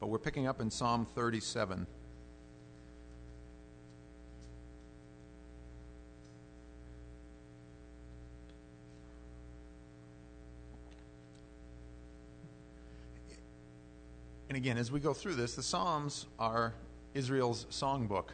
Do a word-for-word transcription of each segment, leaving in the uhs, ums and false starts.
but we're picking up in Psalm thirty-seven. And again, as we go through this, the Psalms are Israel's songbook.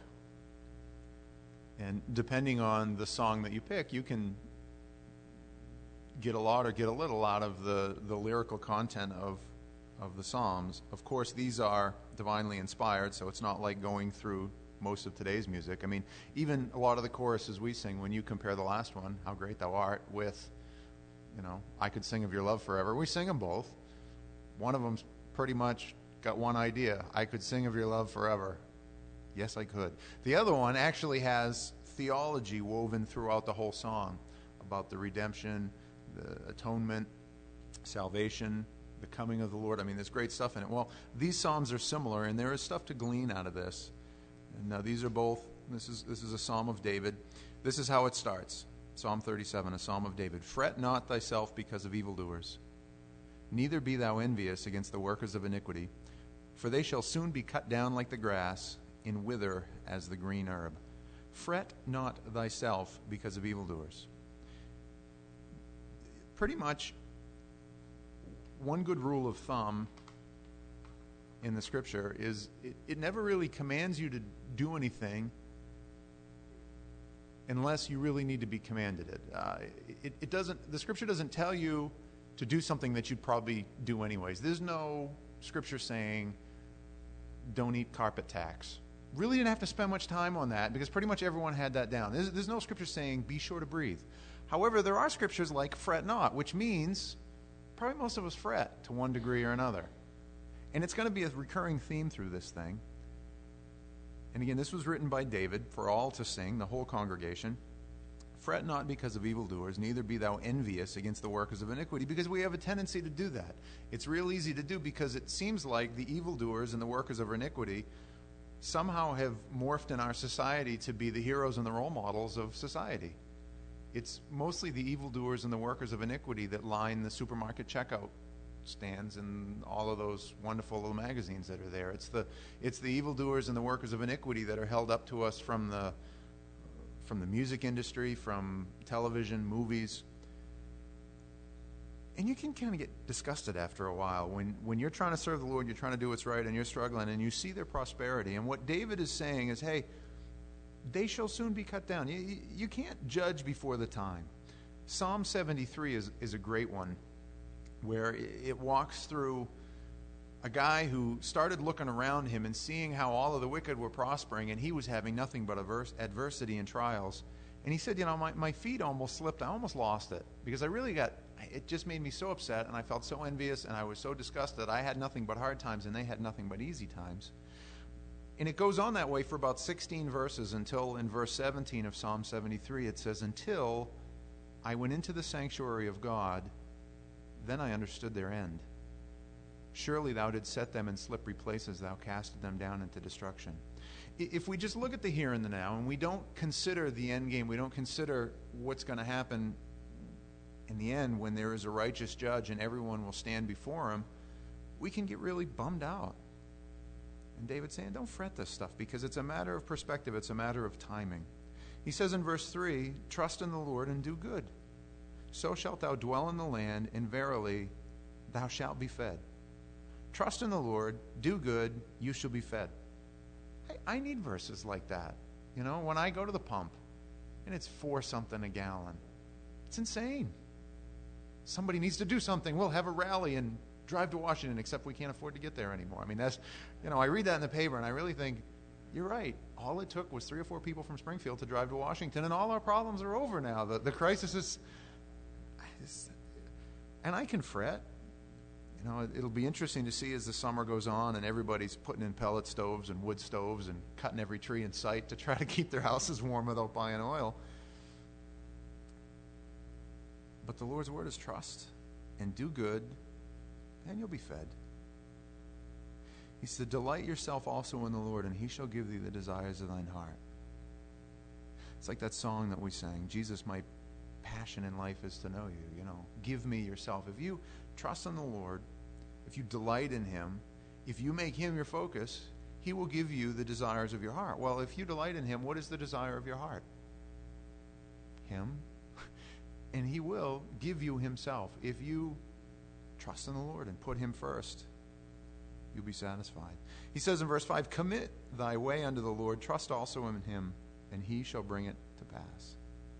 And depending on the song that you pick, you can get a lot or get a little out of the, the lyrical content of, of the Psalms. Of course, these are divinely inspired, so it's not like going through most of today's music. I mean, even a lot of the choruses we sing, when you compare the last one, How Great Thou Art, with, you know, I Could Sing of Your Love Forever, we sing them both. One of them's pretty much got one idea. I could sing of your love forever. Yes, I could. The other one actually has theology woven throughout the whole song about the redemption, the atonement, salvation, the coming of the Lord. I mean, there's great stuff in it. Well, these Psalms are similar, and there is stuff to glean out of this. And now these are both, this is, this is a Psalm of David. This is how it starts. Psalm thirty-seven, a Psalm of David. Fret not thyself because of evildoers, neither be thou envious against the workers of iniquity, for they shall soon be cut down like the grass, and wither as the green herb. Fret not thyself because of evildoers. Pretty much, one good rule of thumb in the Scripture is it, it never really commands you to do anything unless you really need to be commanded it. Uh, it, it doesn't. The Scripture doesn't tell you to do something that you'd probably do anyways. There's no Scripture saying, don't eat carpet tacks. Really didn't have to spend much time on that because pretty much everyone had that down. There's, there's no Scripture saying, be sure to breathe. However, there are Scriptures like fret not, which means probably most of us fret to one degree or another. And it's going to be a recurring theme through this thing. And again, this was written by David for all to sing, the whole congregation. Fret not because of evildoers, neither be thou envious against the workers of iniquity, because we have a tendency to do that. It's real easy to do because it seems like the evildoers and the workers of iniquity somehow have morphed in our society to be the heroes and the role models of society. It's mostly the evildoers and the workers of iniquity that line the supermarket checkout stands and all of those wonderful little magazines that are there. It's the it's the evildoers and the workers of iniquity that are held up to us from the from the music industry, from television, movies. And you can kind of get disgusted after a while when, when you're trying to serve the Lord, you're trying to do what's right, and you're struggling, and you see their prosperity. And what David is saying is, hey, they shall soon be cut down. You, you can't judge before the time. Psalm seventy-three is, is a great one, where it walks through a guy who started looking around him and seeing how all of the wicked were prospering, and he was having nothing but adverse, adversity and trials. And he said, you know, my, my feet almost slipped. I almost lost it because I really got, it just made me so upset, and I felt so envious, and I was so disgusted. I had nothing but hard times, and they had nothing but easy times. And it goes on that way for about sixteen verses until in verse seventeen of Psalm seventy-three it says, until I went into the sanctuary of God, then I understood their end. Surely thou didst set them in slippery places, thou casted them down into destruction. If we just look at the here and the now, and we don't consider the end game, we don't consider what's going to happen in the end when there is a righteous judge and everyone will stand before him, we can get really bummed out. And David's saying, don't fret this stuff, because it's a matter of perspective, it's a matter of timing. He says in verse three, trust in the Lord and do good. So shalt thou dwell in the land, and verily thou shalt be fed. Trust in the Lord, do good, you shall be fed. I, I need verses like that. You know, when I go to the pump, and it's four something a gallon, it's insane. Somebody needs to do something. We'll have a rally and drive to Washington, except we can't afford to get there anymore. I mean, that's, you know, I read that in the paper, and I really think, you're right. All it took was three or four people from Springfield to drive to Washington, and all our problems are over now. The, the crisis is, is, and I can fret. You know, it'll be interesting to see as the summer goes on and everybody's putting in pellet stoves and wood stoves and cutting every tree in sight to try to keep their houses warm without buying oil. But the Lord's word is trust and do good, and you'll be fed. He said, delight yourself also in the Lord, and he shall give thee the desires of thine heart. It's like that song that we sang, Jesus, my passion in life is to know you. You know, give me yourself. If you trust in the Lord, if you delight in him, if you make him your focus, he will give you the desires of your heart. Well, if you delight in him, what is the desire of your heart? Him. And he will give you himself. If you trust in the Lord and put him first, you'll be satisfied. He says in verse five, commit thy way unto the Lord, trust also in him, and he shall bring it to pass.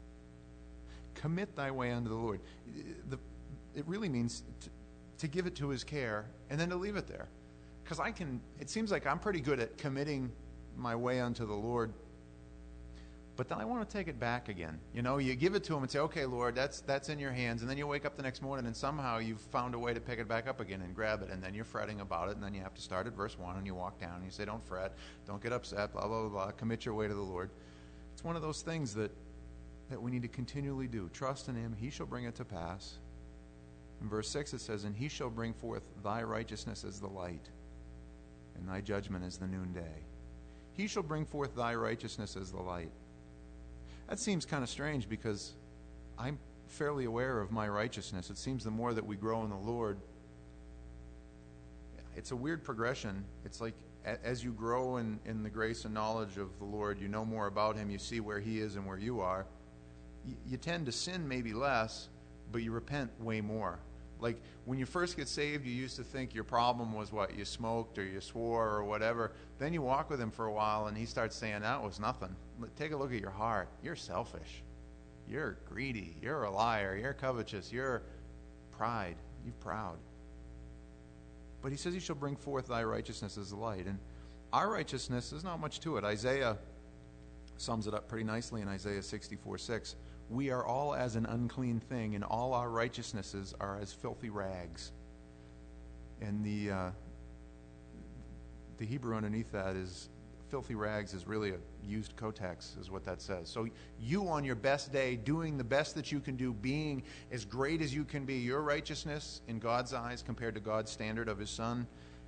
Commit thy way unto the Lord. The, it really means to, to give it to his care and then to leave it there. Because I can, it seems like I'm pretty good at committing my way unto the Lord, but then I want to take it back again. You know, you give it to him and say, okay, Lord, that's that's in your hands. And then you wake up the next morning and somehow you've found a way to pick it back up again and grab it. And then you're fretting about it. And then you have to start at verse one and you walk down and you say, don't fret, don't get upset, blah, blah, blah, blah. Commit your way to the Lord. It's one of those things that, that we need to continually do. Trust in him. He shall bring it to pass. In verse six it says, and he shall bring forth thy righteousness as the light, and thy judgment as the noonday. He shall bring forth thy righteousness as the light. That seems kind of strange because I'm fairly aware of my righteousness. It seems the more that we grow in the Lord, it's a weird progression. It's like as you grow in, in the grace and knowledge of the Lord, you know more about him, you see where he is and where you are. You, you tend to sin maybe less, but you repent way more. Like when you first get saved, you used to think your problem was what? You smoked or you swore or whatever. Then you walk with him for a while and he starts saying, that was nothing. Take a look at your heart. You're selfish. You're greedy. You're a liar. You're covetous. You're pride. You're proud. But he says he shall bring forth thy righteousness as the light. And our righteousness, there's not much to it. Isaiah sums it up pretty nicely in Isaiah sixty-four six. We are all as an unclean thing, and all our righteousnesses are as filthy rags. And the uh, the Hebrew underneath that is, filthy rags is really a used kotex, is what that says. So you on your best day, doing the best that you can do, being as great as you can be, your righteousness in God's eyes compared to God's standard of his Son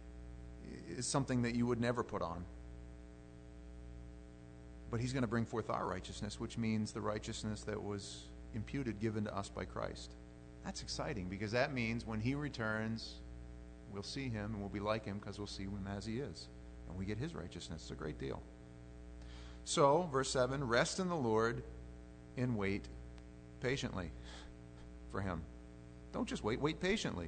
is something that you would never put on. But he's going to bring forth our righteousness, which means the righteousness that was imputed, given to us by Christ. That's exciting because that means when he returns, we'll see him and we'll be like him because we'll see him as he is. And we get his righteousness. It's a great deal. So, verse seven, rest in the Lord and wait patiently for him. Don't just wait, wait patiently.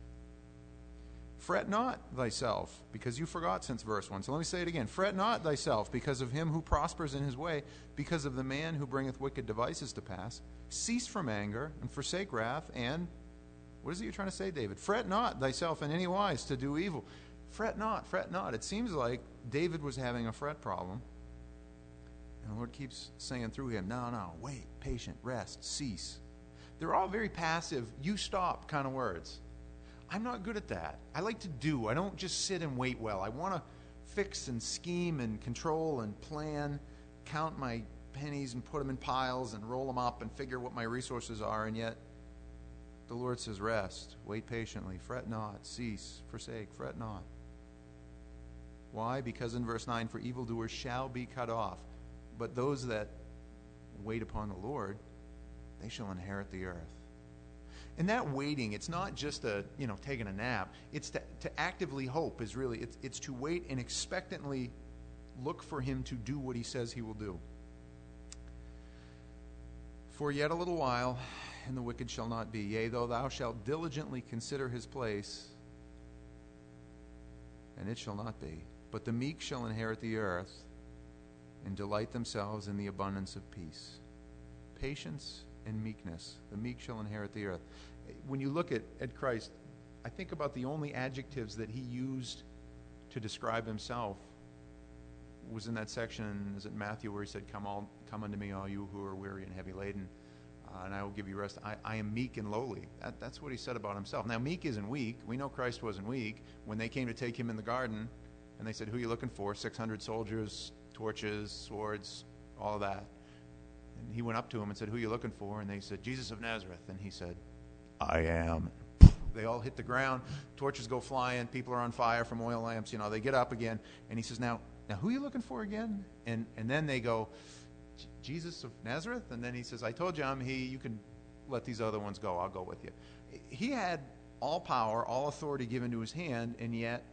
Fret not thyself, because you forgot since verse one. So let me say it again. Fret not thyself because of him who prospers in his way, because of the man who bringeth wicked devices to pass. Cease from anger and forsake wrath, and what is it you're trying to say, David? Fret not thyself in any wise to do evil. Fret not, fret not. It seems like David was having a fret problem. And the Lord keeps saying through him, no, no, wait, patient, rest, cease. They're all very passive, you stop kind of words. I'm not good at that. I like to do. I don't just sit and wait well. I want to fix and scheme and control and plan, count my pennies and put them in piles and roll them up and figure what my resources are. And yet the Lord says, rest, wait patiently, fret not, cease, forsake, fret not. Why? Because in verse nine, for evildoers shall be cut off, but those that wait upon the Lord, they shall inherit the earth. And that waiting, it's not just a, you know, taking a nap. It's to, to actively hope is really, it's, it's to wait and expectantly look for him to do what he says he will do. For yet a little while, and the wicked shall not be. Yea, though thou shalt diligently consider his place, and it shall not be. But the meek shall inherit the earth, and delight themselves in the abundance of peace. Patience and meekness. The meek shall inherit the earth. When you look at, at Christ, I think about the only adjectives that he used to describe himself was in that section, is it Matthew, where he said, Come all, come unto me, all you who are weary and heavy laden, uh, and I will give you rest. I, I am meek and lowly. That, that's what he said about himself. Now, meek isn't weak. We know Christ wasn't weak. When they came to take him in the garden, and they said, who are you looking for? six hundred soldiers, torches, swords, all of that. And he went up to him and said, who are you looking for? And they said, Jesus of Nazareth. And he said, I am. They all hit the ground. Torches go flying. People are on fire from oil lamps. You know, they get up again. And he says, now, now who are you looking for again? And and then they go, Jesus of Nazareth? And then he says, I told you I'm he. You can let these other ones go. I'll go with you. He had all power, all authority given to his hand, and yet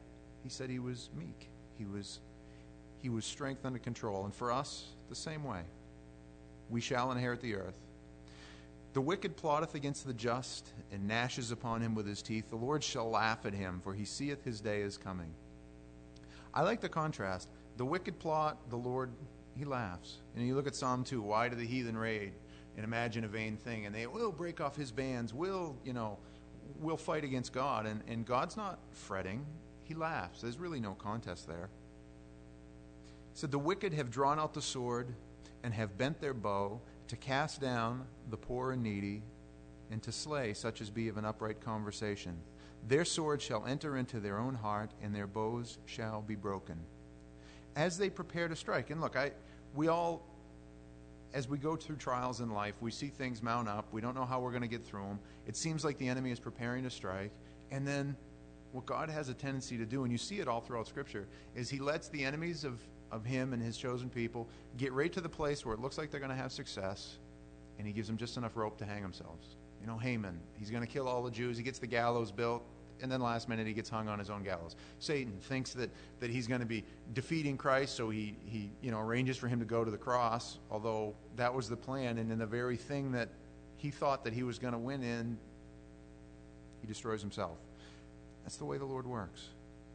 He said he was meek. He was, he was strength under control. And for us, the same way. We shall inherit the earth. The wicked plotteth against the just, and gnashes upon him with his teeth. The Lord shall laugh at him, for he seeth his day is coming. I like the contrast. The wicked plot, the Lord, he laughs. And you look at Psalm two, why do the heathen rage and imagine a vain thing? And they will break off his bands, will, you know, will fight against God. And, and God's not fretting. He laughs. There's really no contest there. He said, the wicked have drawn out the sword and have bent their bow to cast down the poor and needy and to slay such as be of an upright conversation. Their sword shall enter into their own heart, and their bows shall be broken. As they prepare to strike. And look, I, we all, as we go through trials in life, we see things mount up. We don't know how we're going to get through them. It seems like the enemy is preparing to strike. And then what God has a tendency to do, and you see it all throughout Scripture, is he lets the enemies of, of him and his chosen people get right to the place where it looks like they're going to have success, and he gives them just enough rope to hang themselves. You know, Haman, he's going to kill all the Jews. He gets the gallows built, and then last minute he gets hung on his own gallows. Satan thinks that, that he's going to be defeating Christ, so he, he you know arranges for him to go to the cross, although that was the plan, and in the very thing that he thought that he was going to win in, he destroys himself. That's the way the Lord works.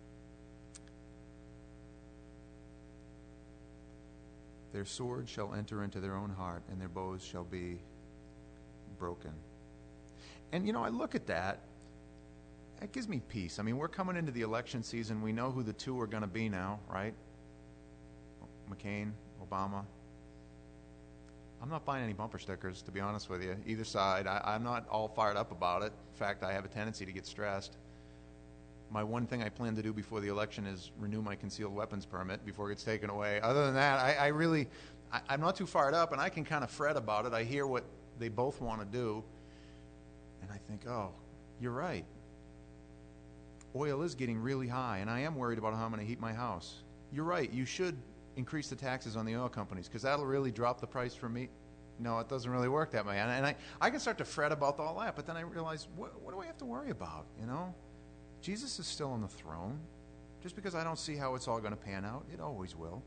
Their sword shall enter into their own heart, and their bows shall be broken. And, you know, I look at that. That gives me peace. I mean, we're coming into the election season. We know who the two are going to be now, right? McCain, Obama. I'm not buying any bumper stickers, to be honest with you, either side. I, I'm not all fired up about it. In fact, I have a tendency to get stressed. My one thing I plan to do before the election is renew my concealed weapons permit before it gets taken away. Other than that, I, I really, I, I'm not too fired up, and I can kind of fret about it. I hear what they both want to do, and I think, oh, you're right. Oil is getting really high, and I am worried about how I'm going to heat my house. You're right. You should increase the taxes on the oil companies, because that'll really drop the price for me. No, it doesn't really work that way. And, and I, I can start to fret about all that, but then I realize, what, what do I have to worry about, you know? Jesus is still on the throne. Just because I don't see how it's all going to pan out, it always will.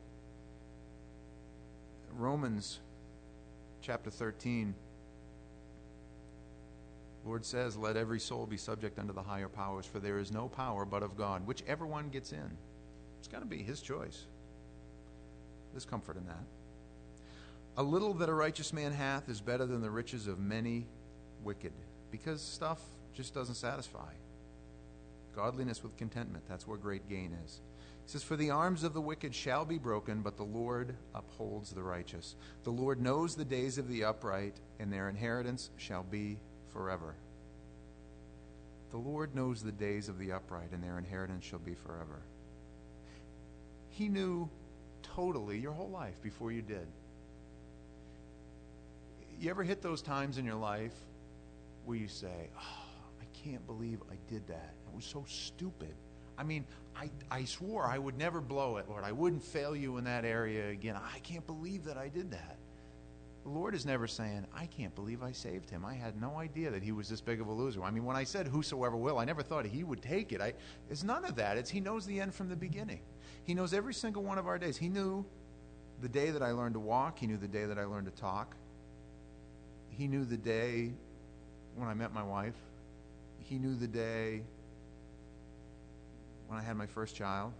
Romans chapter thirteen, Lord says, let every soul be subject unto the higher powers, for there is no power but of God. Whichever one gets in, it's got to be his choice. There's comfort in that. A little that a righteous man hath is better than the riches of many wicked, because stuff just doesn't satisfy. Godliness with contentment, that's where great gain is. He says, for the arms of the wicked shall be broken, but the Lord upholds the righteous. The Lord knows the days of the upright, and their inheritance shall be forever. The Lord knows the days of the upright, and their inheritance shall be forever. He knew totally your whole life before you did. You ever hit those times in your life where you say, oh, I can't believe I did that. It was so stupid. I mean, I, I swore I would never blow it, Lord. I wouldn't fail you in that area again. I can't believe that I did that. The Lord is never saying, I can't believe I saved him. I had no idea that he was this big of a loser. I mean, when I said whosoever will, I never thought he would take it. I, it's none of that. It's he knows the end from the beginning. He knows every single one of our days. He knew the day that I learned to walk. He knew the day that I learned to talk. He knew the day when I met my wife. He knew the day when I had my first child.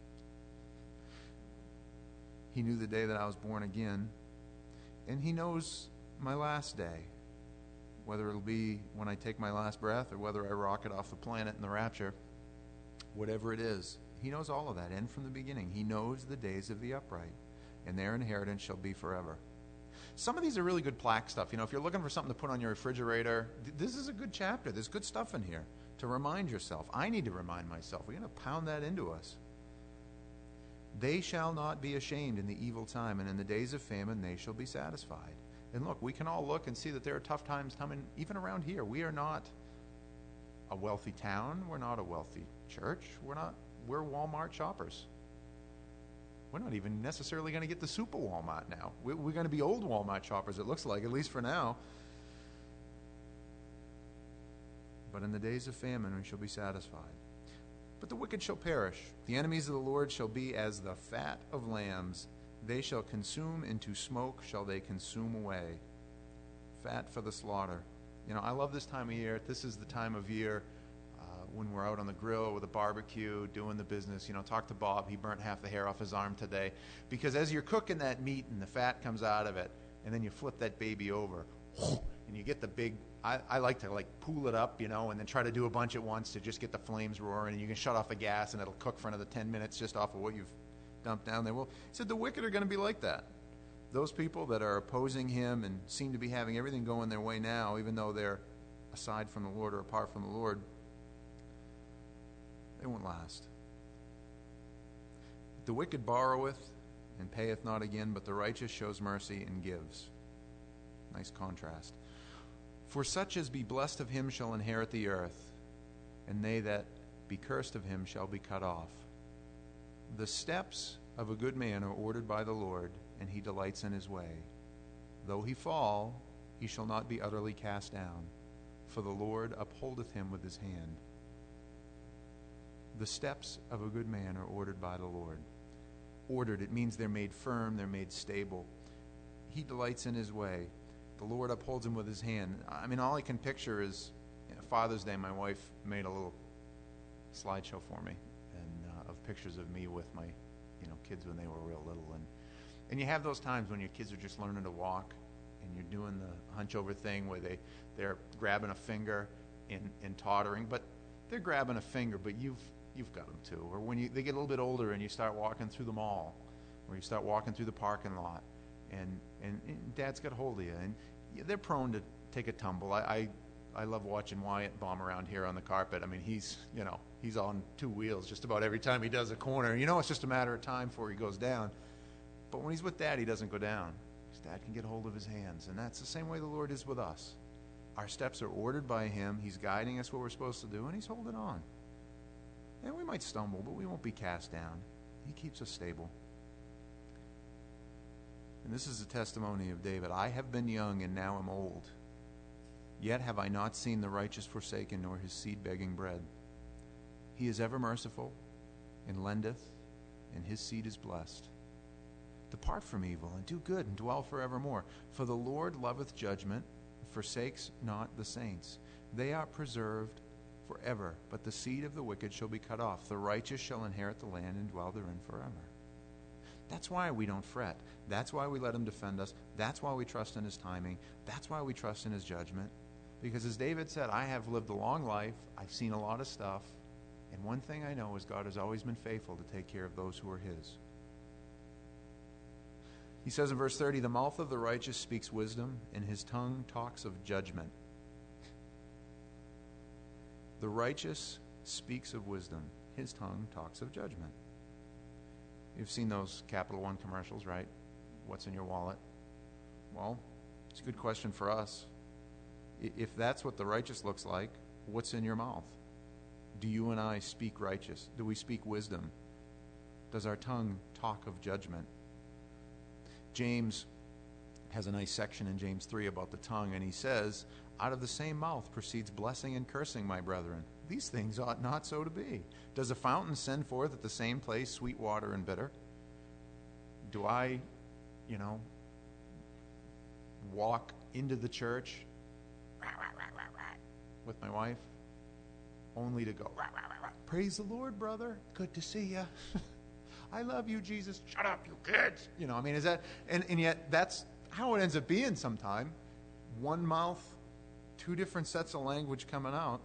He knew the day that I was born again. And he knows my last day, whether it'll be when I take my last breath or whether I rocket off the planet in the rapture, whatever it is. He knows all of that, end from the beginning. He knows the days of the upright, and their inheritance shall be forever. Some of these are really good plaque stuff. You know, if you're looking for something to put on your refrigerator, th- this is a good chapter. There's good stuff in here to remind yourself. I need to remind myself. We're going to pound that into us. They shall not be ashamed in the evil time, and in the days of famine they shall be satisfied. And look, we can all look and see that there are tough times coming even around here. We are not a wealthy town. We're not a wealthy church. We're not. We're Walmart shoppers. We're not even necessarily going to get the super Walmart now. We're going to be old Walmart shoppers, it looks like, at least for now. But in the days of famine we shall be satisfied. But the wicked shall perish. The enemies of the Lord shall be as the fat of lambs. They shall consume, into smoke shall they consume away. Fat for the slaughter. You know, I love this time of year. This is the time of year uh, when we're out on the grill with a barbecue, doing the business. You know, talk to Bob. He burnt half the hair off his arm today. Because as you're cooking that meat and the fat comes out of it, and then you flip that baby over, and you get the big, I, I like to like pool it up, you know, and then try to do a bunch at once to just get the flames roaring, and you can shut off the gas and it'll cook for another ten minutes just off of what you've dumped down there. Well, he said the wicked are going to be like that. Those people that are opposing him and seem to be having everything going their way now, even though they're aside from the Lord or apart from the Lord, they won't last. The wicked borroweth and payeth not again, but the righteous shows mercy and gives. Nice contrast. For such as be blessed of him shall inherit the earth, and they that be cursed of him shall be cut off. The steps of a good man are ordered by the Lord, and he delights in his way. Though he fall, he shall not be utterly cast down, for the Lord upholdeth him with his hand. The steps of a good man are ordered by the Lord. Ordered, it means they're made firm, they're made stable. He delights in his way. The Lord upholds him with his hand. I mean, all I can picture is, you know, Father's Day, my wife made a little slideshow for me and uh, of pictures of me with my, you know, kids when they were real little. And, and you have those times when your kids are just learning to walk and you're doing the hunch over thing where they, they're grabbing a finger and, and tottering, but they're grabbing a finger, but you've You've got them too. Or when you, they get a little bit older and you start walking through the mall, or you start walking through the parking lot, and, and, and Dad's got a hold of you, and they're prone to take a tumble. I, I I love watching Wyatt bomb around here on the carpet. I mean, he's you know he's on two wheels just about every time he does a corner. You know, it's just a matter of time before he goes down. But when he's with Dad, he doesn't go down. His Dad can get a hold of his hands, and that's the same way the Lord is with us. Our steps are ordered by Him. He's guiding us what we're supposed to do, and He's holding on. And we might stumble, but we won't be cast down. He keeps us stable. And this is the testimony of David. I have been young and now am old. Yet have I not seen the righteous forsaken, nor his seed begging bread. He is ever merciful and lendeth, and his seed is blessed. Depart from evil and do good and dwell forevermore. For the Lord loveth judgment, forsakes not the saints. They are preserved forever, but the seed of the wicked shall be cut off. The righteous shall inherit the land and dwell therein forever. That's why we don't fret. That's why we let Him defend us. That's why we trust in His timing. That's why we trust in His judgment. Because as David said, I have lived a long life. I've seen a lot of stuff. And one thing I know is God has always been faithful to take care of those who are His. He says in verse thirty, the mouth of the righteous speaks wisdom, and his tongue talks of judgment. The righteous speaks of wisdom. His tongue talks of judgment. You've seen those Capital One commercials, right? What's in your wallet? Well, it's a good question for us. If that's what the righteous looks like, what's in your mouth? Do you and I speak righteous? Do we speak wisdom? Does our tongue talk of judgment? James has a nice section in James three about the tongue, and he says, out of the same mouth proceeds blessing and cursing, my brethren. These things ought not so to be. Does a fountain send forth at the same place sweet water and bitter? Do I, you know, walk into the church with my wife only to go, praise the Lord, brother, good to see you. I love you, Jesus. Shut up, you kids. You know, I mean, is that, and, and yet that's how it ends up being sometime. One mouth, two different sets of language coming out.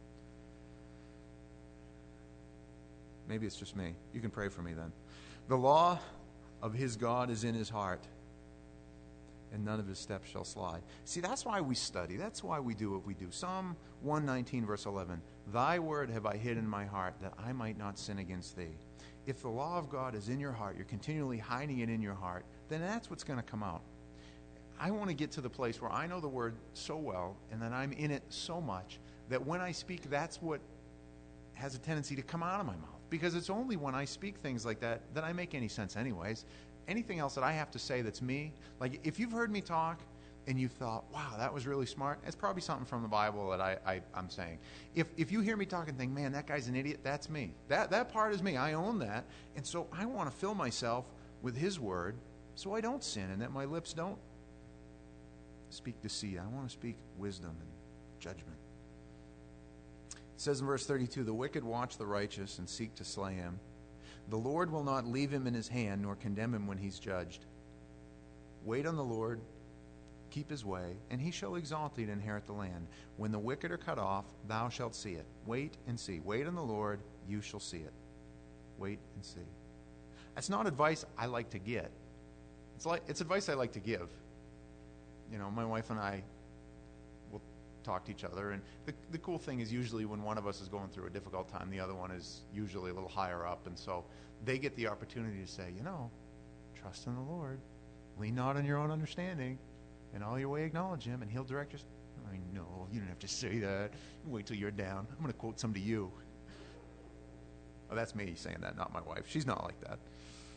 Maybe it's just me. You can pray for me then. The law of his God is in his heart, and none of his steps shall slide. See, that's why we study. That's why we do what we do. Psalm one nineteen, verse eleven. Thy word have I hid in my heart, that I might not sin against thee. If the law of God is in your heart, you're continually hiding it in your heart, then that's what's going to come out. I want to get to the place where I know the word so well, and that I'm in it so much, that when I speak, that's what has a tendency to come out of my mouth. Because it's only when I speak things like that that I make any sense anyways. Anything else that I have to say that's me, like if you've heard me talk, and you thought, wow, that was really smart, it's probably something from the Bible that I, I, I'm saying. If if you hear me talk and think, man, that guy's an idiot, that's me. That, that part is me. I own that. And so I want to fill myself with his word so I don't sin and that my lips don't speak deceit. I want to speak wisdom and judgment. It says in verse thirty-two, the wicked watch the righteous and seek to slay him. The Lord will not leave him in his hand nor condemn him when he's judged. Wait on the Lord, keep his way, and he shall exalt thee to inherit the land. When the wicked are cut off, thou shalt see it. Wait and see. Wait on the Lord, you shall see it. Wait and see. That's not advice I like to get. It's like it's advice I like to give. You know, my wife and I will talk to each other, and the the cool thing is usually when one of us is going through a difficult time, the other one is usually a little higher up, and so they get the opportunity to say, you know, trust in the Lord, lean not on your own understanding, in all your way acknowledge him, and he'll direct you. I know, you don't have to say that. Wait till you're down. I'm going to quote some to you. Oh, that's me saying that, not my wife. She's not like that.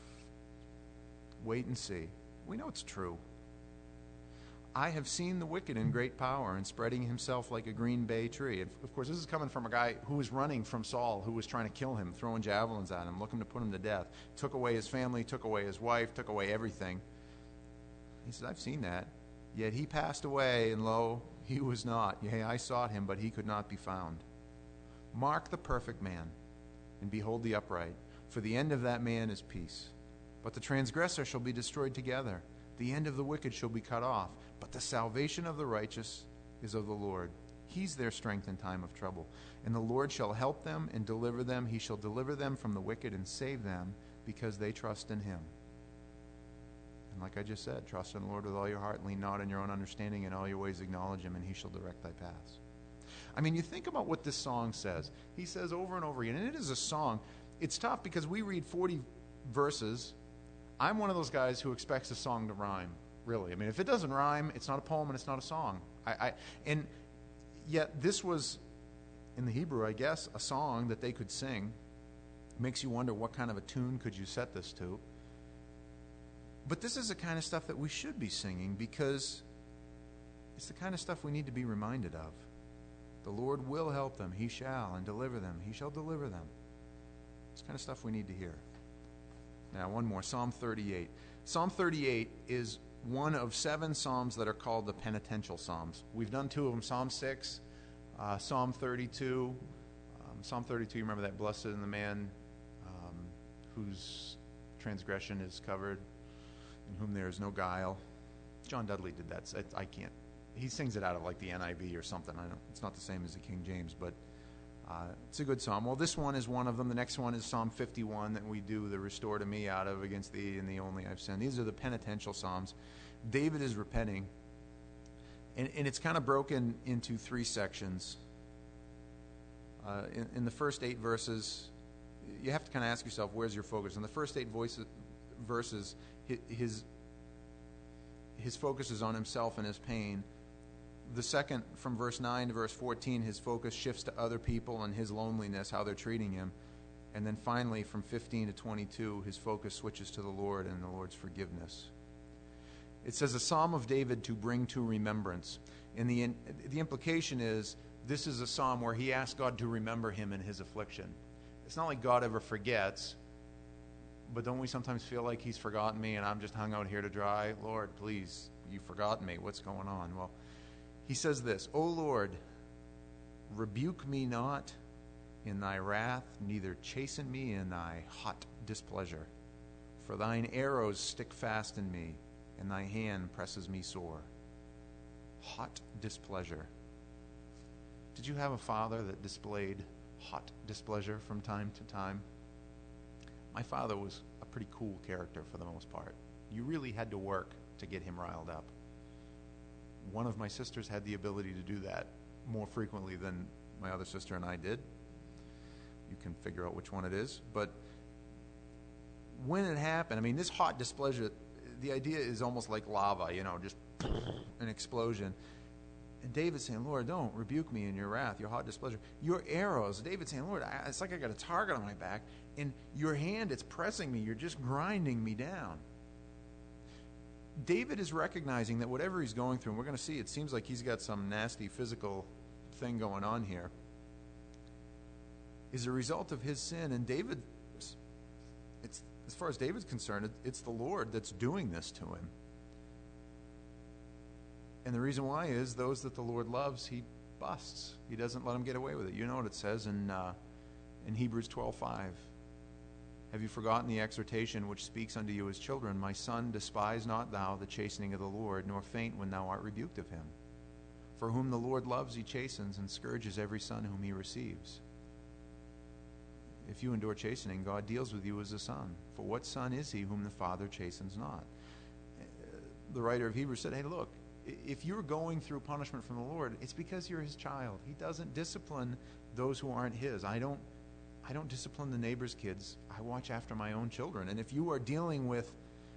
Wait and see. We know it's true. I have seen the wicked in great power and spreading himself like a green bay tree. And of course, this is coming from a guy who was running from Saul, who was trying to kill him, throwing javelins at him, looking to put him to death. Took away his family, took away his wife, took away everything. He says, I've seen that. Yet he passed away, and lo, he was not. Yea, I sought him, but he could not be found. Mark the perfect man, and behold the upright, for the end of that man is peace. But the transgressor shall be destroyed together. The end of the wicked shall be cut off. But the salvation of the righteous is of the Lord. He's their strength in time of trouble. And the Lord shall help them and deliver them. He shall deliver them from the wicked and save them, because they trust in him. And like I just said, trust in the Lord with all your heart, lean not on your own understanding, in all your ways acknowledge him, and he shall direct thy paths. I mean, you think about what this song says. He says over and over again, and it is a song. It's tough because we read forty verses. I'm one of those guys who expects a song to rhyme, really. I mean, if it doesn't rhyme, it's not a poem and it's not a song. I, I and yet this was, in the Hebrew, I guess, a song that they could sing. It makes you wonder, what kind of a tune could you set this to? But this is the kind of stuff that we should be singing, because it's the kind of stuff we need to be reminded of. The Lord will help them. He shall, and deliver them. He shall deliver them. It's the kind of stuff we need to hear. Now, one more, Psalm thirty-eight. Psalm thirty-eight is one of seven psalms that are called the penitential psalms. We've done two of them, Psalm six, uh, Psalm thirty-two. Um, Psalm thirty-two, you remember that, blessed is the man um, whose transgression is covered, in whom there is no guile. John Dudley did that. So I can't. He sings it out of like the N I V or something. I don't. It's not the same as the King James, but uh, it's a good psalm. Well, this one is one of them. The next one is Psalm fifty-one that we do the restore to me out of, against thee and the only I've sinned. These are the penitential psalms. David is repenting, and, and it's kind of broken into three sections. Uh, in, in the first eight verses, you have to kind of ask yourself, where's your focus? In the first eight voices, verses, his his focus is on himself and his pain. The second, from verse nine to verse fourteen, his focus shifts to other people and his loneliness, how they're treating him. And then finally, from fifteen to twenty-two, his focus switches to the Lord and the Lord's forgiveness. It says, a psalm of David to bring to remembrance. And the, the implication is, this is a psalm where he asks God to remember him in his affliction. It's not like God ever forgets, but don't we sometimes feel like he's forgotten me and I'm just hung out here to dry? Lord, please, you've forgotten me. What's going on? Well, he says this, O Lord, rebuke me not in thy wrath, neither chasten me in thy hot displeasure. For thine arrows stick fast in me, and thy hand presses me sore. Hot displeasure. Did you have a father that displayed hot displeasure from time to time? My father was a pretty cool character for the most part. You really had to work to get him riled up. One of my sisters had the ability to do that more frequently than my other sister and I did. You can figure out which one it is. But when it happened, I mean, this hot displeasure, the idea is almost like lava, you know, just an explosion. And David's saying, Lord, don't rebuke me in your wrath, your hot displeasure. Your arrows, David's saying, Lord, I, it's like I got a target on my back, and your hand, it's pressing me. You're just grinding me down. David is recognizing that whatever he's going through, and we're going to see, it seems like he's got some nasty physical thing going on here, is a result of his sin. And David, it's, as far as David's concerned, it, it's the Lord that's doing this to him. And the reason why is those that the Lord loves, he busts. He doesn't let them get away with it. You know what it says in uh, in Hebrews twelve five. Have you forgotten the exhortation which speaks unto you as children? My son, despise not thou the chastening of the Lord, nor faint when thou art rebuked of him. For whom the Lord loves, he chastens, and scourges every son whom he receives. If you endure chastening, God deals with you as a son. For what son is he whom the Father chastens not? The writer of Hebrews said, hey, look, if you're going through punishment from the Lord, it's because you're his child. He doesn't discipline those who aren't his. I don't I don't discipline the neighbor's kids. I watch after my own children. And if you are dealing with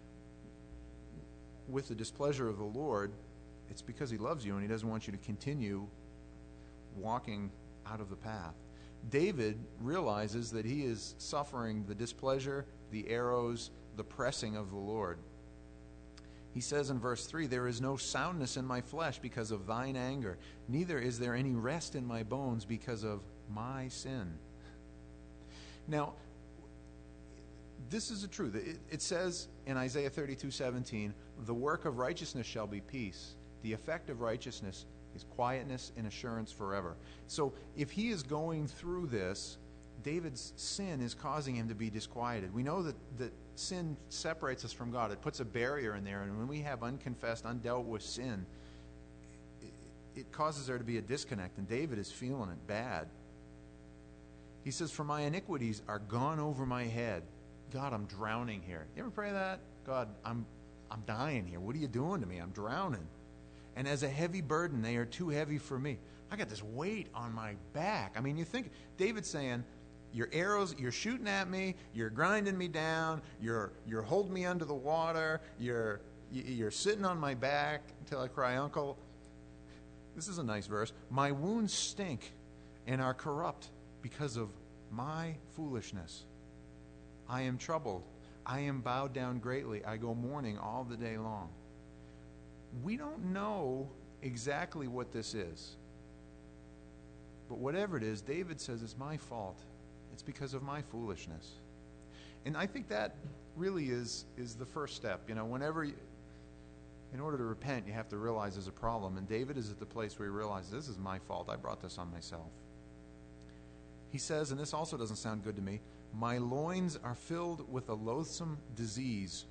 with the displeasure of the Lord, it's because he loves you and he doesn't want you to continue walking out of the path. David realizes that he is suffering the displeasure, the arrows, the pressing of the Lord. He says in verse three, there is no soundness in my flesh because of thine anger, neither is there any rest in my bones because of my sin. Now, this is the truth. It, it says in Isaiah thirty-two seventeen, the work of righteousness shall be peace. The effect of righteousness is quietness and assurance forever. So if he is going through this, David's sin is causing him to be disquieted. We know that, that sin separates us from God. It puts a barrier in there, and when we have unconfessed, undealt with sin, it, it causes there to be a disconnect, and David is feeling it bad. He says, for my iniquities are gone over my head. God, I'm drowning here. You ever pray that? God, I'm I'm dying here. What are you doing to me? I'm drowning. And as a heavy burden, they are too heavy for me. I got this weight on my back. I mean, you think, David's saying, your arrows, you're shooting at me, you're grinding me down, you're you're holding me under the water, you're you're sitting on my back until I cry, uncle. This is a nice verse. My wounds stink and are corrupt because of my foolishness. I am troubled. I am bowed down greatly. I go mourning all the day long. We don't know exactly what this is. But whatever it is, David says it's my fault. It's because of my foolishness. And I think that really is, is the first step. You know, whenever you, in order to repent, you have to realize there's a problem. And David is at the place where he realizes, this is my fault. I brought this on myself. He says, and this also doesn't sound good to me, my loins are filled with a loathsome disease,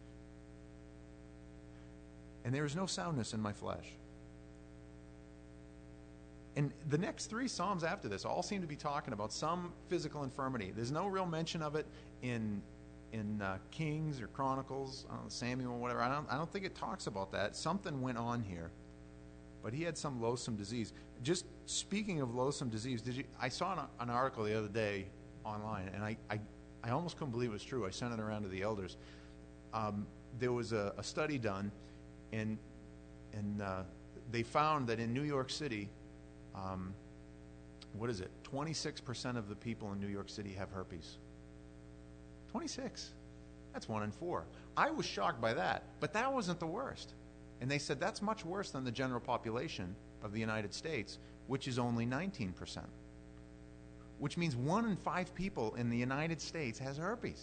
and there is no soundness in my flesh. And the next three Psalms after this all seem to be talking about some physical infirmity. There's no real mention of it in in uh, Kings or Chronicles, I don't know, Samuel, whatever. I don't, I don't think it talks about that. Something went on here. But he had some loathsome disease. Just speaking of loathsome disease, did you? I saw an, an article the other day online, and I, I, I almost couldn't believe it was true. I sent it around to the elders. Um, there was a, a study done, and and uh, they found that in New York City, um, what is it? twenty-six percent of the people in New York City have herpes. twenty-six. That's one in four. I was shocked by that, but that wasn't the worst. And they said that's much worse than the general population of the United States, which is only nineteen percent. Which means one in five people in the United States has herpes.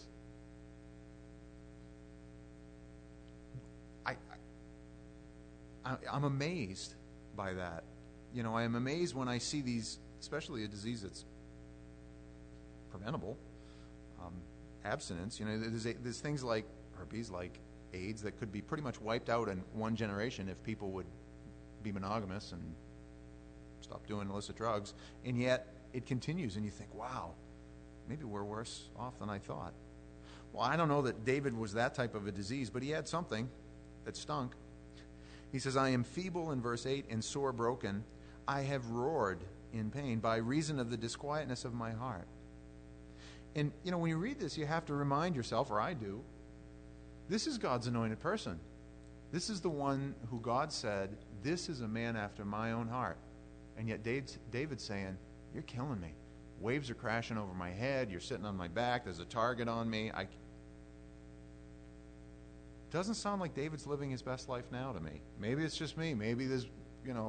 I, I, I'm amazed by that. You know, I am amazed when I see these, especially a disease that's preventable, um, abstinence. You know, there's, there's things like herpes, like AIDS, that could be pretty much wiped out in one generation if people would be monogamous and stop doing illicit drugs. And yet it continues, and you think, wow, maybe we're worse off than I thought. Well, I don't know that David was that type of a disease, but he had something that stunk. He says, I am feeble in verse eight and sore broken. I have roared in pain by reason of the disquietness of my heart. And, you know, when you read this, you have to remind yourself, or I do, this is God's anointed person. This is the one who God said, this is a man after my own heart. And yet David's, David's saying, you're killing me. Waves are crashing over my head. You're sitting on my back. There's a target on me. I... Doesn't sound like David's living his best life now to me. Maybe it's just me. Maybe there's, you know.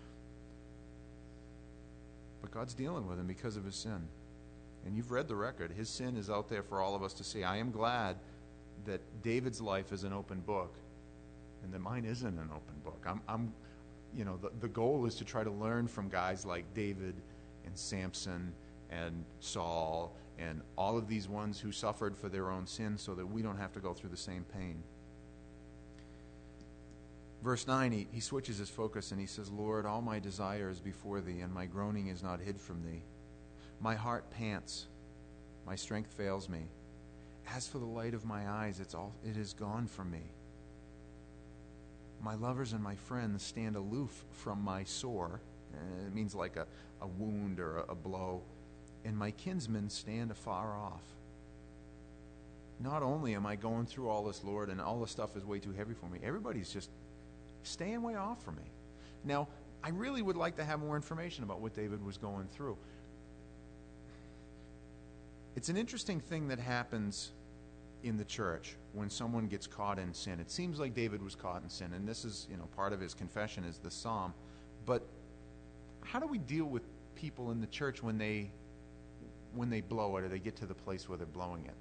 But God's dealing with him because of his sin. And you've read the record. His sin is out there for all of us to see. I am glad that David's life is an open book and that mine isn't an open book. I'm, I'm you know, the, the goal is to try to learn from guys like David and Samson and Saul and all of these ones who suffered for their own sins so that we don't have to go through the same pain. Verse nine, he, he switches his focus and he says, Lord, all my desire is before thee, and my groaning is not hid from thee. My heart pants, my strength fails me. As for the light of my eyes, it's all it is gone from me. My lovers and my friends stand aloof from my sore. It means like a, a wound or a, a blow. And my kinsmen stand afar off. Not only am I going through all this, Lord, and all this stuff is way too heavy for me, everybody's just staying way off from me. Now, I really would like to have more information about what David was going through. It's an interesting thing that happens in the church when someone gets caught in sin. It seems like David was caught in sin, and this is, you know, part of his confession is the psalm. But how do we deal with people in the church when they when they blow it or they get to the place where they're blowing it?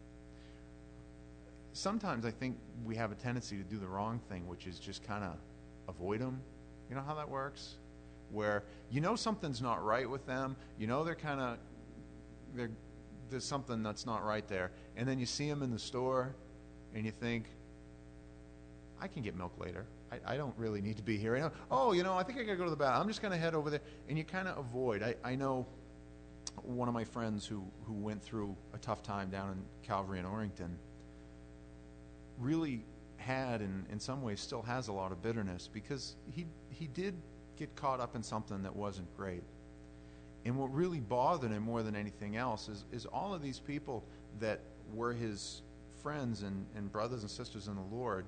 Sometimes I think we have a tendency to do the wrong thing, which is just kind of avoid them. You know how that works? Where you know something's not right with them, you know they're kind of they're there's something that's not right there, and then you see them in the store and you think, I can get milk later. I, I don't really need to be here. I know, oh, you know, I think I gotta go to the bathroom. I'm just gonna head over there, and you kind of avoid. I, I know one of my friends who, who went through a tough time down in Calvary in Orrington really had, and in some ways still has, a lot of bitterness because he he did get caught up in something that wasn't great. And what really bothered him more than anything else is, is all of these people that were his friends and, and brothers and sisters in the Lord,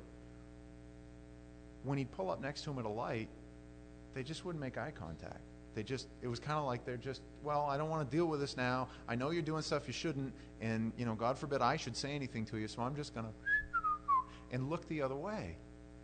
when he'd pull up next to him at a light, they just wouldn't make eye contact. They just, it was kind of like they're just, well, I don't want to deal with this now. I know you're doing stuff you shouldn't, and, you know, God forbid I should say anything to you, so I'm just going to and look the other way.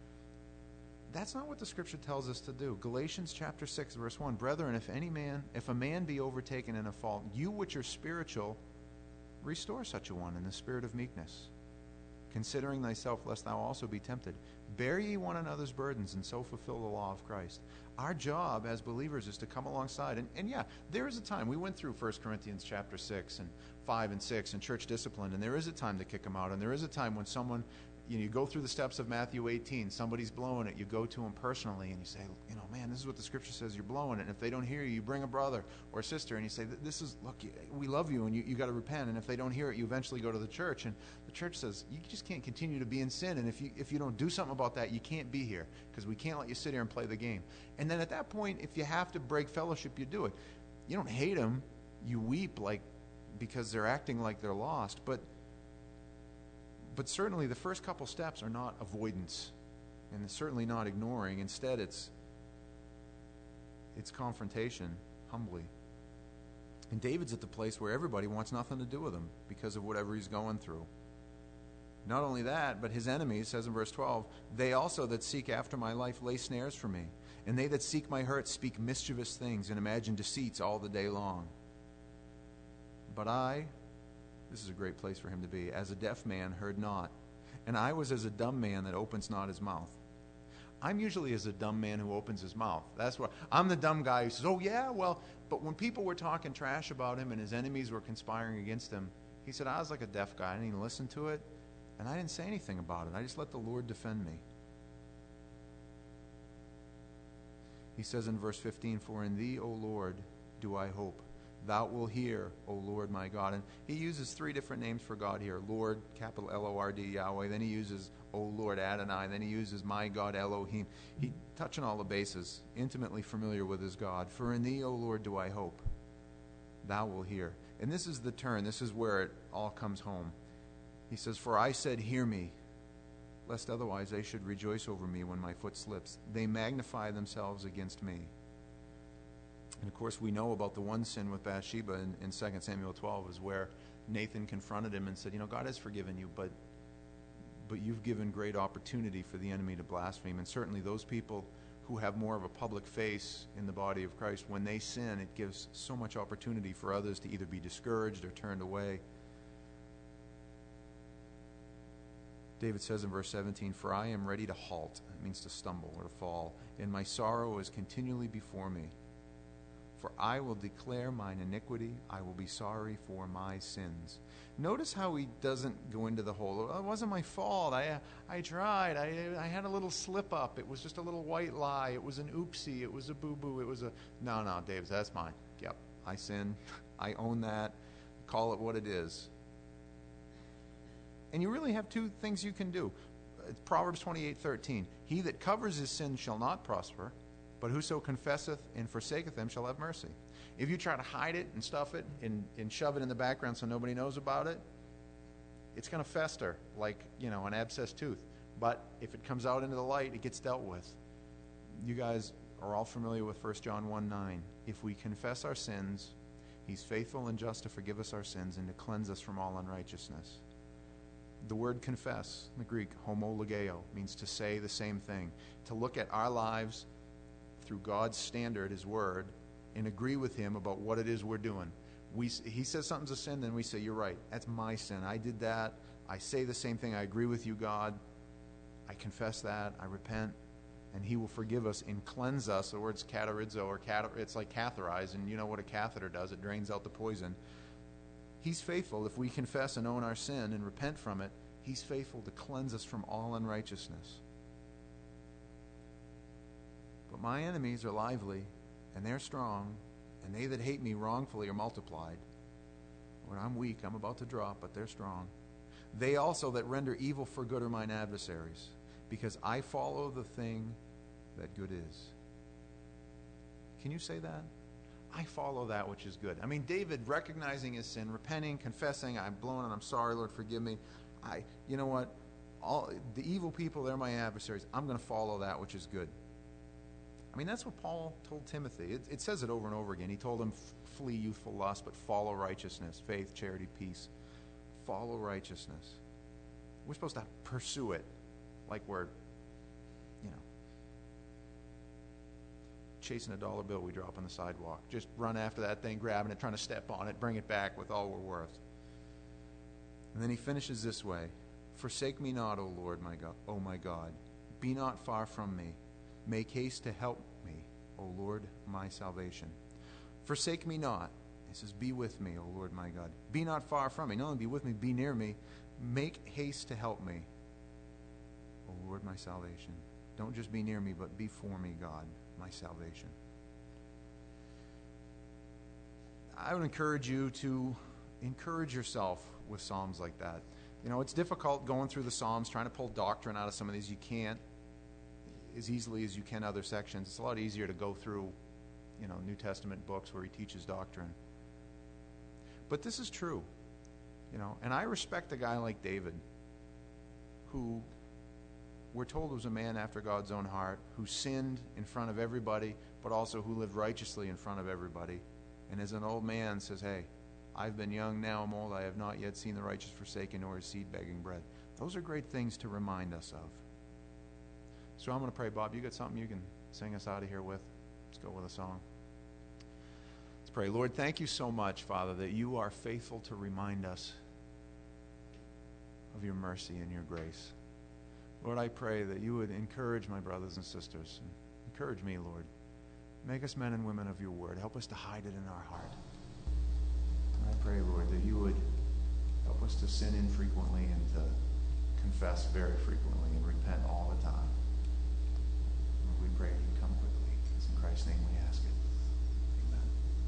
That's not what the scripture tells us to do. Galatians chapter six, verse one, Brethren, if any man, if a man be overtaken in a fault, you which are spiritual, restore such a one in the spirit of meekness, considering thyself, lest thou also be tempted. Bear ye one another's burdens, and so fulfill the law of Christ. Our job as believers is to come alongside. And, and yeah, there is a time. We went through First Corinthians chapter six and five and six and church discipline, and there is a time to kick them out. And there is a time when someone, you know, you go through the steps of Matthew eighteen, somebody's blowing it, you go to them personally and you say, you know, man, this is what the scripture says, you're blowing it. And if they don't hear you, you bring a brother or a sister and you say, this is, look, we love you and you, you got to repent. And if they don't hear it, you eventually go to the church. And the church says, you just can't continue to be in sin. And if you, if you don't do something about that, you can't be here because we can't let you sit here and play the game. And then at that point, if you have to break fellowship, you do it. You don't hate them. You weep like because they're acting like they're lost. But But certainly the first couple steps are not avoidance, and it's certainly not ignoring. Instead, it's it's confrontation, humbly. And David's at the place where everybody wants nothing to do with him because of whatever he's going through. Not only that, but his enemies, says in verse twelve, they also that seek after my life lay snares for me, and they that seek my hurt speak mischievous things and imagine deceits all the day long. But I... This is a great place for him to be. As a deaf man, heard not. And I was as a dumb man that opens not his mouth. I'm usually as a dumb man who opens his mouth. That's what I'm the dumb guy who says, oh yeah, well, but when people were talking trash about him and his enemies were conspiring against him, he said, I was like a deaf guy. I didn't even listen to it. And I didn't say anything about it. I just let the Lord defend me. He says in verse fifteen, for in thee, O Lord, do I hope. Thou wilt hear, O Lord my God. And he uses three different names for God here. Lord, capital L O R D, Yahweh. Then he uses, O Lord, Adonai. Then he uses, my God, Elohim. He touching all the bases, intimately familiar with his God. For in thee, O Lord, do I hope. Thou wilt hear. And this is the turn. This is where it all comes home. He says, for I said, hear me, lest otherwise they should rejoice over me when my foot slips. They magnify themselves against me. And of course, we know about the one sin with Bathsheba in, in Second Samuel twelve is where Nathan confronted him and said, you know, God has forgiven you, but but you've given great opportunity for the enemy to blaspheme. And certainly those people who have more of a public face in the body of Christ, when they sin, it gives so much opportunity for others to either be discouraged or turned away. David says in verse seventeen, "For I am ready to halt." It means to stumble or to fall. "And my sorrow is continually before me. For I will declare mine iniquity. I will be sorry for my sins." Notice how he doesn't go into the whole, "Oh, it wasn't my fault. I I tried. I, I had a little slip up. It was just a little white lie. It was an oopsie. It was a boo-boo. It was a..." No, no, Dave, that's mine. Yep, I sinned. I own that. Call it what it is. And you really have two things you can do. Proverbs twenty-eight thirteen. "He that covers his sin shall not prosper, but whoso confesseth and forsaketh them shall have mercy." If you try to hide it and stuff it and, and shove it in the background so nobody knows about it, it's going to fester like, you know, an abscessed tooth. But if it comes out into the light, it gets dealt with. You guys are all familiar with First John one nine. "If we confess our sins, he's faithful and just to forgive us our sins and to cleanse us from all unrighteousness." The word confess, in the Greek, homologeo, means to say the same thing. To look at our lives through God's standard, his word, and agree with him about what it is we're doing. We, he says something's a sin, then we say, "You're right. That's my sin. I did that. I say the same thing. I agree with you, God. I confess that. I repent." And he will forgive us and cleanse us. The word's katerizo, or cath- it's like catheterize, and you know what a catheter does. It drains out the poison. He's faithful. If we confess and own our sin and repent from it, he's faithful to cleanse us from all unrighteousness. "But my enemies are lively, and they're strong, and they that hate me wrongfully are multiplied." When I'm weak, I'm about to drop, but they're strong. "They also that render evil for good are mine adversaries, because I follow the thing that good is." Can you say that? I follow that which is good. I mean, David recognizing his sin, repenting, confessing, "I'm blown and I'm sorry, Lord, forgive me. I, you know what? All the evil people, they're my adversaries. I'm going to follow that which is good." I mean, that's what Paul told Timothy. It, it says it over and over again. He told him, "Flee youthful lust, but follow righteousness, faith, charity, peace." Follow righteousness. We're supposed to pursue it like we're, you know, chasing a dollar bill we drop on the sidewalk. Just run after that thing, grabbing it, trying to step on it, bring it back with all we're worth. And then he finishes this way. "Forsake me not, O Lord, my God, O my God. Be not far from me. Make haste to help me, O Lord, my salvation." Forsake me not. He says, be with me, O Lord, my God. Be not far from me. Not only be with me, be near me. Make haste to help me, O Lord, my salvation. Don't just be near me, but be for me, God, my salvation. I would encourage you to encourage yourself with Psalms like that. You know, it's difficult going through the Psalms, trying to pull doctrine out of some of these. You can't as easily as you can other sections. It's a lot easier to go through, you know, New Testament books where he teaches doctrine. But this is true, you know, and I respect a guy like David, who we're told was a man after God's own heart, who sinned in front of everybody, but also who lived righteously in front of everybody. And as an old man says, "Hey, I've been young, now I'm old, I have not yet seen the righteous forsaken nor his seed begging bread." Those are great things to remind us of. So I'm going to pray. Bob, you got something you can sing us out of here with? Let's go with a song. Let's pray. Lord, thank you so much, Father, that you are faithful to remind us of your mercy and your grace. Lord, I pray that you would encourage my brothers and sisters. Encourage me, Lord. Make us men and women of your word. Help us to hide it in our heart. And I pray, Lord, that you would help us to sin infrequently and to confess very frequently and repent all the time.